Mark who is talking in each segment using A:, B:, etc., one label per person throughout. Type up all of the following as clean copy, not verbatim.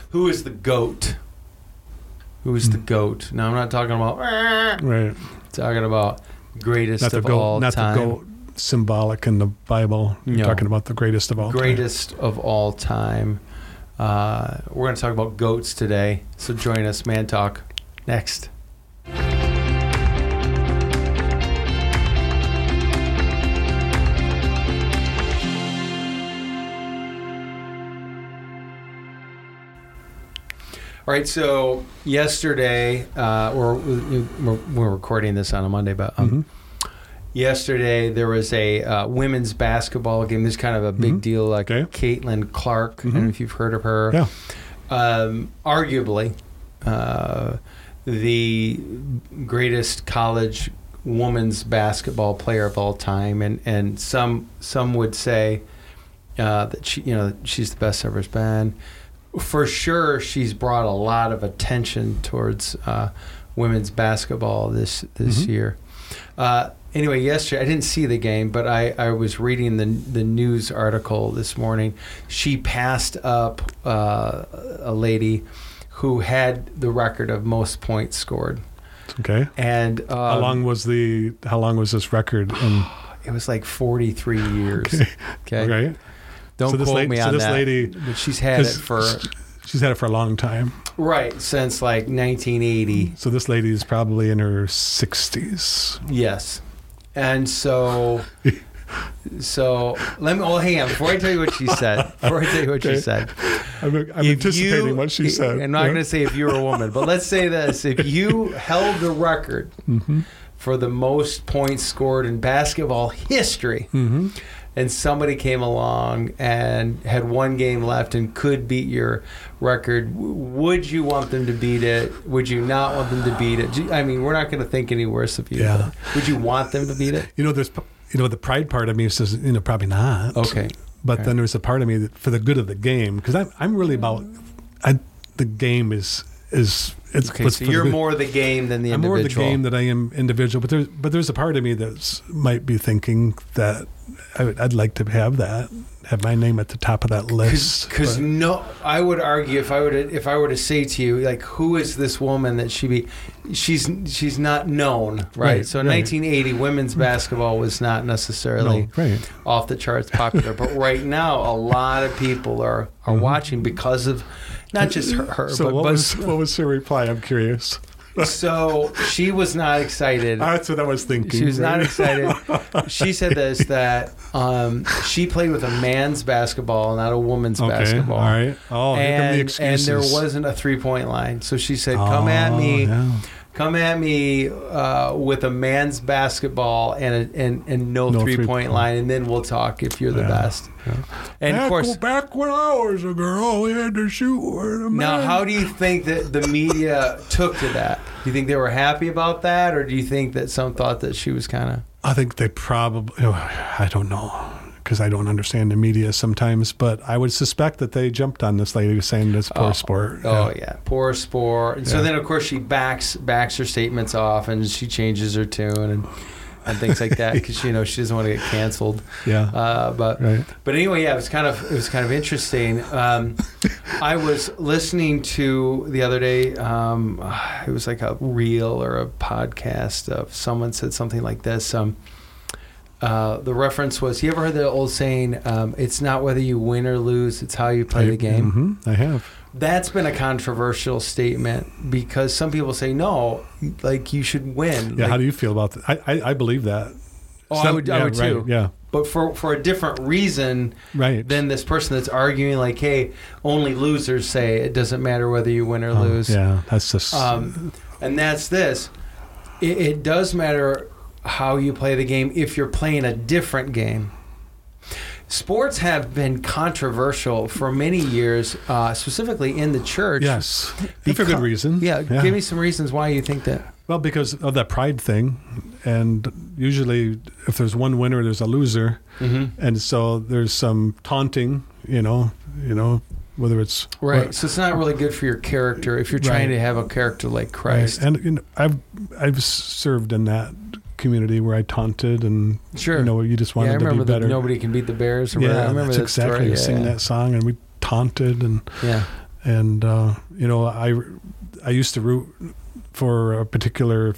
A: Who is the GOAT? Who is the GOAT? Now, I'm not talking about...
B: Right.
A: Talking about greatest
B: Not the
A: of
B: goat,
A: all
B: not
A: time.
B: the goat symbolic in the Bible. You're
A: No.
B: talking about the greatest of all time.
A: Greatest of all time. We're going to talk about goats today. So join us, Man Talk, next. All right, so yesterday, we're recording this on a Monday, but yesterday there was a women's basketball game. This is kind of a big deal, like Caitlin Clark. I don't know if you've heard of her.
B: Yeah.
A: Arguably, the greatest college women's basketball player of all time, and some would say that she's the best ever been. For sure, she's brought a lot of attention towards women's basketball this year. Anyway, yesterday, I didn't see the game, but I was reading the news article this morning. She passed up a lady who had the record of most points scored.
B: Okay.
A: And
B: how long was this record?
A: It was like 43 years. Okay.
B: Right.
A: Don't quote me on
B: this
A: that.
B: Lady,
A: but she's had it for...
B: She's had it for a long time.
A: Right, since like 1980.
B: So this lady is probably in her 60s.
A: Yes. And so let me... Well, hang on. Before I tell you what she said.
B: I'm anticipating what she said.
A: I'm not going to say if you were a woman, but let's say this. If you held the record for the most points scored in basketball history... and somebody came along and had one game left and could beat your record, would you want them to beat it? Would you not want them to beat it? I mean, we're not going to think any worse of you.
B: Yeah.
A: Would you want them to beat it?
B: There's, the pride part of me says, probably not.
A: Okay.
B: But then there's a part of me that for the good of the game, because I'm really about, the game is
A: okay, so you're more the game than the individual.
B: I'm more the game than I am individual. But there's a part of me that might be thinking that I'd like to have my name at the top of that list.
A: Because I would argue if I were to say to you, like, who is this woman that she's not known, right? So in 1980, women's basketball was not necessarily off the charts popular, but right now a lot of people are watching because of not just her.
B: So what was her reply? I'm curious.
A: So she was not excited.
B: That's what I was thinking.
A: She was not excited. She said this, that she played with a man's basketball, not a woman's basketball.
B: All right. Oh, here come the excuses.
A: And there wasn't a 3-point line. So she said, come at me with a man's basketball and no 3-point line, and then we'll talk if you're the best. Yeah. And of course,
B: back when I was a girl, we had to shoot with a man.
A: Now, how do you think that the media took to that? Do you think they were happy about that, or do you think that some thought that she was kind of...
B: I think they probably... I don't know, because I don't understand the media sometimes, but I would suspect that they jumped on this lady saying this poor sport.
A: Poor sport. And so then, of course, she backs her statements off, and she changes her tune and things like that, because she doesn't want to get canceled. But anyway, it was kind of interesting. I was listening to the other day. It was like a reel or a podcast of someone said something like this. The reference was, you ever heard the old saying, it's not whether you win or lose, it's how you play the game?
B: I have.
A: That's been a controversial statement, because some people say, no, like, you should win.
B: Yeah,
A: like,
B: how do you feel about that? I believe that.
A: Oh, I would too.
B: Right, yeah.
A: But for a different reason than this person that's arguing, like, hey, only losers say it doesn't matter whether you win or lose.
B: Yeah, that's just...
A: and that's this. It does matter how you play the game if you're playing a different game. Sports have been controversial for many years, specifically in the church.
B: Yes, for good reason.
A: Yeah, give me some reasons why you think that.
B: Well, because of that pride thing, and usually if there's one winner, there's a loser, and so there's some taunting, whether it's
A: right. So it's not really good for your character if you're trying to have a character like Christ.
B: Right. And I've served in that community where I taunted, and you just wanted to be better. I remember
A: Nobody Can Beat the Bears. Or
B: I
A: remember
B: that's
A: that
B: exactly.
A: Story.
B: We sing that song, and we taunted, and And I used to root for a particular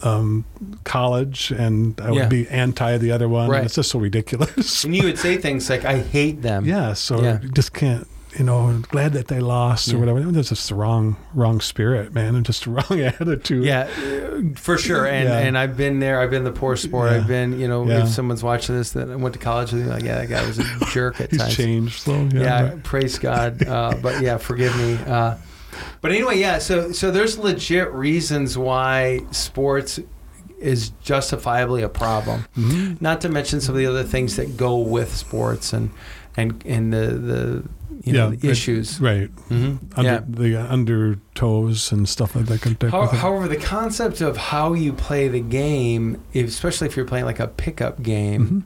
B: college, and I would be anti the other one.
A: Right.
B: It's just so ridiculous.
A: And you would say things like, I hate them.
B: Yeah, so you just can't, glad that they lost or whatever. That's just the wrong spirit, man, and just the wrong attitude.
A: Yeah, for sure. And I've been there. I've been the poor sport.
B: Yeah.
A: I've been, if someone's watching this that I went to college with, like, that guy was a jerk at
B: He's
A: times.
B: changed, though.
A: Praise God. But yeah, forgive me. But anyway, so there's legit reasons why sports is justifiably a problem.
B: Mm-hmm.
A: Not to mention some of the other things that go with sports and the issues.
B: Right.
A: Mm-hmm.
B: The undertows and stuff like that.
A: However, the concept of how you play the game, especially if you're playing like a pickup game,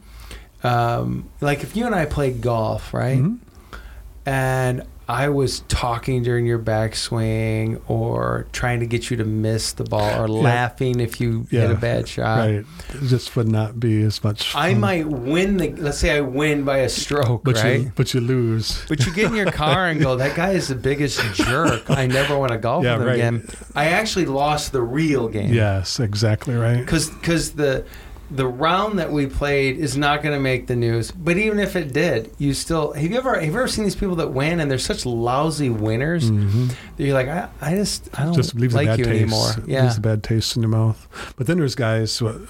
A: like if you and I played golf, right? Mm-hmm. And I was talking during your backswing or trying to get you to miss the ball or laughing if you hit a bad shot.
B: Right. It just would not be as much fun.
A: I might win let's say I win by a stroke, right?
B: But you lose.
A: But you get in your car and go, that guy is the biggest jerk. I never want to golf with him again. I actually lost the real game.
B: Yes, exactly right.
A: Because the round that we played is not going to make the news. But even if it did, you still... Have you ever seen these people that win and they're such lousy winners that you're like, I don't
B: just leaves
A: like
B: a bad
A: you
B: taste.
A: anymore. Yeah.
B: Leaves a bad taste in your mouth. But then there's guys who,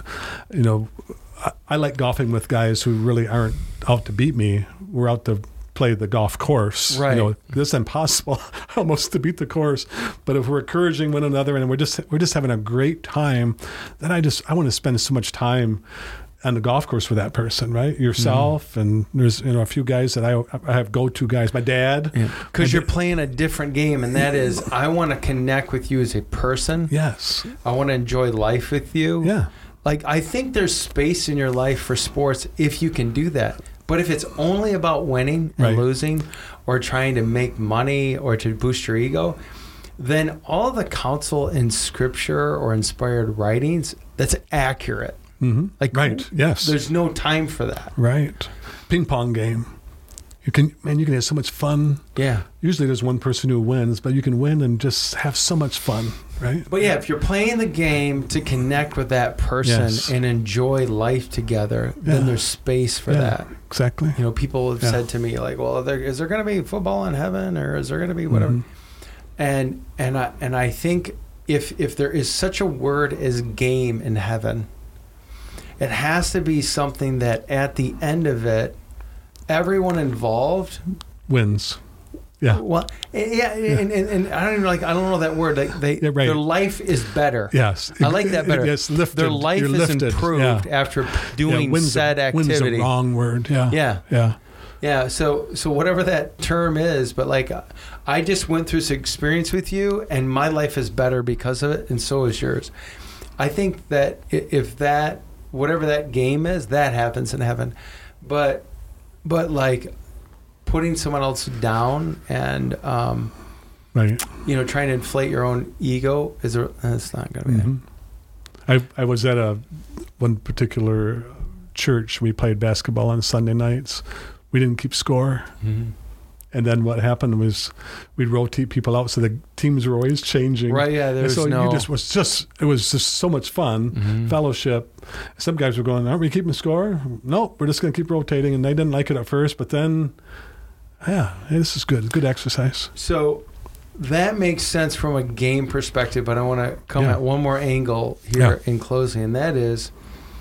B: I like golfing with guys who really aren't out to beat me. We're out to play the golf course.
A: Right.
B: It's impossible almost to beat the course. But if we're encouraging one another and we're just having a great time, then I want to spend so much time on the golf course with that person, right? Yourself, and there's a few guys that I have go-to guys. My dad.
A: Because you're playing a different game, and that is, I want to connect with you as a person.
B: Yes.
A: I want to enjoy life with you.
B: Yeah.
A: Like, I think there's space in your life for sports if you can do that. But if it's only about winning and losing or trying to make money or to boost your ego, then all the counsel in scripture or inspired writings, that's accurate.
B: Mm-hmm.
A: Like,
B: right. Yes.
A: There's no time for that.
B: Right. Ping pong game. You can have so much fun.
A: Yeah.
B: Usually there's one person who wins, but you can win and just have so much fun, right?
A: But yeah, if you're playing the game to connect with that person and enjoy life together, then there's space for that.
B: Exactly.
A: People have said to me, like, well, is there going to be football in heaven, or is there going to be whatever? And I think if there is such a word as game in heaven, it has to be something that at the end of it, everyone involved
B: wins. Yeah.
A: Well, yeah, and I don't even I don't know that word. Their life is better.
B: Yes.
A: I like that better.
B: Yes, lifted.
A: Their life is improved after doing said activity.
B: Wins a wrong word. Yeah.
A: So whatever that term is, but I just went through this experience with you, and my life is better because of it, and so is yours. I think that if that whatever that game is, that happens in heaven, but putting someone else down and trying to inflate your own ego that's not going to be it.
B: I was at one particular church. We played basketball on Sunday nights. We didn't keep score. And then what happened was we'd rotate people out, so the teams were always changing.
A: Right, yeah.
B: It was just so much fun, fellowship. Some guys were going, aren't we keeping score? Nope, we're just going to keep rotating. And they didn't like it at first, but then, this is good. Good exercise.
A: So that makes sense from a game perspective, but I want to come at one more angle here in closing, and that is,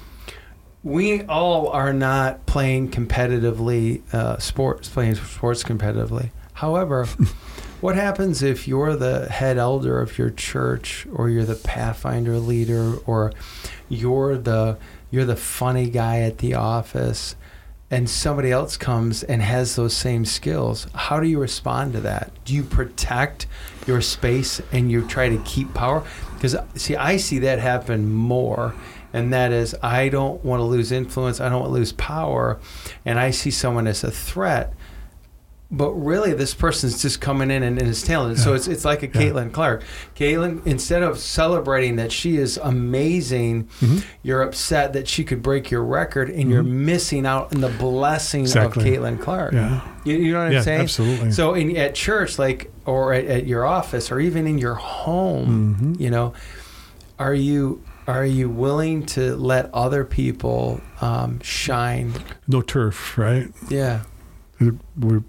A: we all are not playing competitively, playing sports competitively. However, what happens if you're the head elder of your church, or you're the Pathfinder leader, or you're the funny guy at the office, and somebody else comes and has those same skills? How do you respond to that? Do you protect your space and you try to keep power? Because, I see that happen more. And that is, I don't want to lose influence. I don't want to lose power. And I see someone as a threat. But really, this person's just coming in and is talented. So it's like a Caitlin Clark. Caitlin, instead of celebrating that she is amazing, you're upset that she could break your record, and you're missing out on the blessing of Caitlin Clark.
B: Yeah.
A: You know what I'm saying?
B: Absolutely.
A: So at church, or at your office, or even in your home, you know, are you willing to let other people shine?
B: No turf, right?
A: Yeah.
B: You're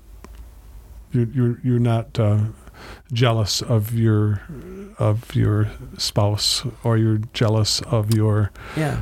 B: not jealous of your spouse, or you're jealous of your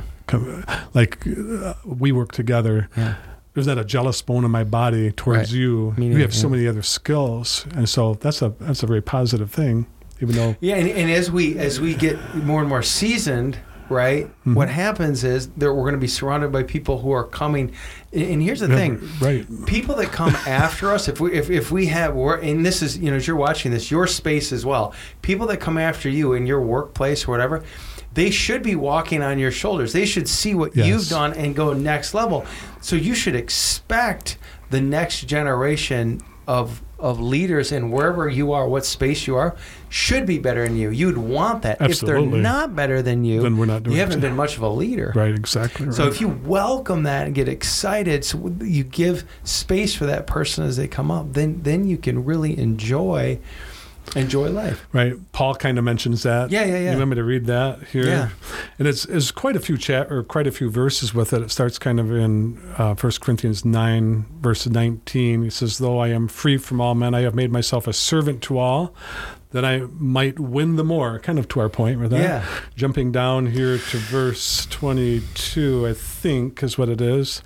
B: we work together.
A: Yeah.
B: There's not a jealous bone in my body towards you. We have so many other skills, and so that's a very positive thing. Even though
A: and as we get more and more seasoned, right? What happens is that we're going to be surrounded by people who are coming. And here's the thing,
B: right?
A: People that come after us, if we have, and this is, you know, as you're watching this, your space as well. People that come after you in your workplace or whatever, they should be walking on your shoulders. They should see what you've done and go next level. So you should expect the next generation of leaders, and wherever you are, what space you are, should be better than you. You'd want that.
B: Absolutely.
A: If they're not better than you,
B: then we're not doing
A: you haven't been much of a leader.
B: Right, exactly. Right.
A: So if you welcome that and get excited, so you give space for that person as they come up, then you can really enjoy life.
B: Right. Paul kind of mentions that.
A: Yeah.
B: You want me to read that here?
A: Yeah.
B: And it's quite a few quite a few verses with it. It starts kind of in 1 Corinthians 9, verse 19. He says, "Though I am free from all men, I have made myself a servant to all, that I might win the more." Kind of to our point with that.
A: Yeah.
B: Jumping down here to verse 22, I think is what it is.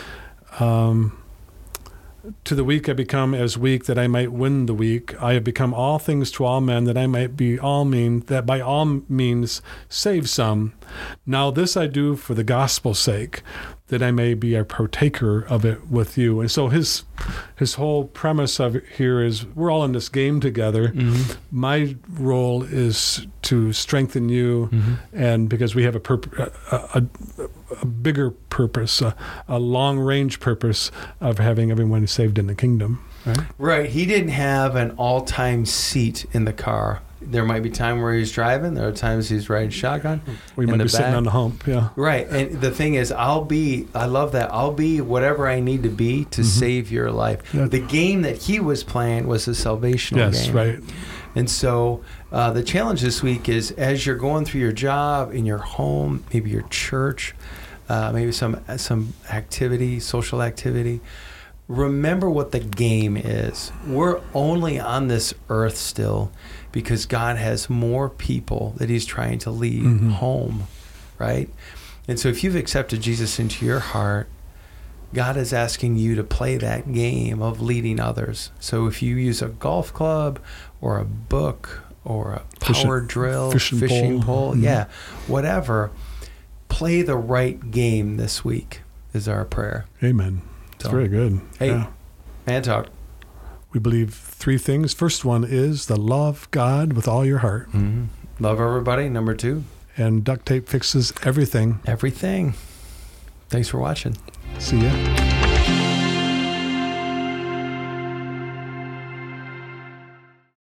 B: "To the weak I become as weak, that I might win the weak. I have become all things to all men, that I might be that by all means save some. Now this I do for the gospel's sake, that I may be a partaker of it with you." And so his whole premise of it here is, we're all in this game together. My role is to strengthen you, and because we have a bigger purpose, a long-range purpose of having everyone saved in the kingdom.
A: Right. He didn't have an all-time seat in the car. There might be time where he's driving. There are times he's riding shotgun.
B: We might be sitting on the hump, yeah.
A: Right. And the thing is, I love that. I'll be whatever I need to be to save your life.
B: Yeah.
A: The game that he was playing was a salvational game.
B: Yes, right.
A: And so the challenge this week is, as you're going through your job, in your home, maybe your church, maybe some activity, social activity, remember what the game is. We're only on this earth still because God has more people that he's trying to lead home, right? And so if you've accepted Jesus into your heart, God is asking you to play that game of leading others. So if you use a golf club or a book or a power drill, fishing pole, whatever, play the right game this week is our prayer.
B: Amen. It's very good.
A: Hey, Man Talk.
B: We believe 3 things. First one is to love God with all your heart.
A: Love everybody. Number 2.
B: And duct tape fixes everything.
A: Everything. Thanks for watching.
B: See ya.